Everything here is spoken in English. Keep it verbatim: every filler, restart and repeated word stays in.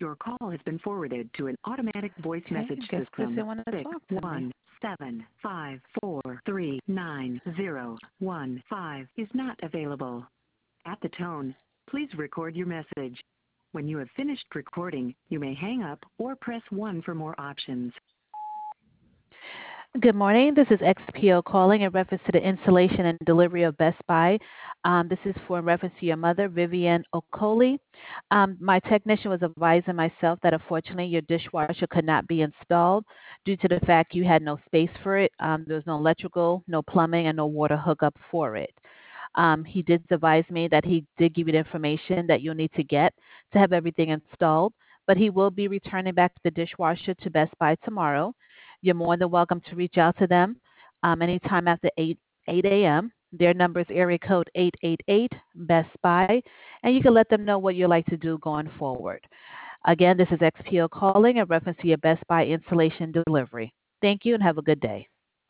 Your call has been forwarded to an automatic voice Okay, message I guess system. Chrissy wanted to Six talk to me. one seven five four three nine zero one five is not available. At the tone, please record your message. When you have finished recording, you may hang up or press one for more options. Good morning. This is X P O calling in reference to the installation and delivery of Best Buy. Um, this is for in reference to your mother, Vivian Okoli. Um, my technician was advising myself that unfortunately your dishwasher could not be installed due to the fact you had no space for it. Um, there was no electrical, no plumbing, and no water hookup for it. Um, he did advise me that he did give you the information that you'll need to get to have everything installed, but he will be returning back the dishwasher to Best Buy tomorrow. You're more than welcome to reach out to them um, anytime after eight, eight a m Their number is area code eight eight eight Best Buy, and you can let them know what you'd like to do going forward. Again, this is X P O calling in reference to your Best Buy installation delivery. Thank you and have a good day.